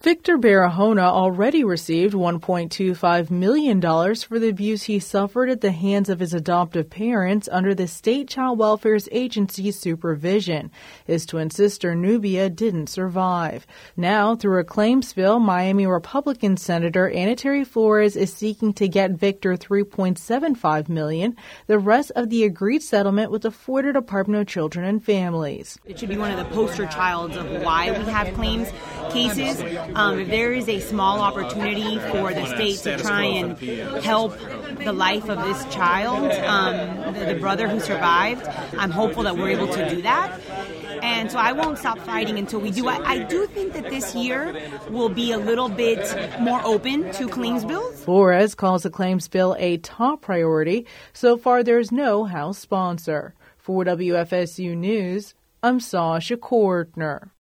Victor Barahona already received $1.25 million for the abuse he suffered at the hands of his adoptive parents under the State Child Welfare Agency's supervision. His twin sister, Nubia, didn't survive. Now, through a claims bill, Miami Republican Senator Ana Terry Flores is seeking to get Victor $3.75 million, the rest of the agreed settlement with the Florida Department of Children and Families. It should be one of the poster childs of why we have claims cases. If there is a small opportunity for the state to try and help the life of this child, the brother who survived, I'm hopeful that we're able to do that. And so I won't stop fighting until we do. I do think that this year will be a little bit more open to claims bills. Flores calls the claims bill a top priority. So far, there's no House sponsor. For WFSU News, I'm Sasha Kortner.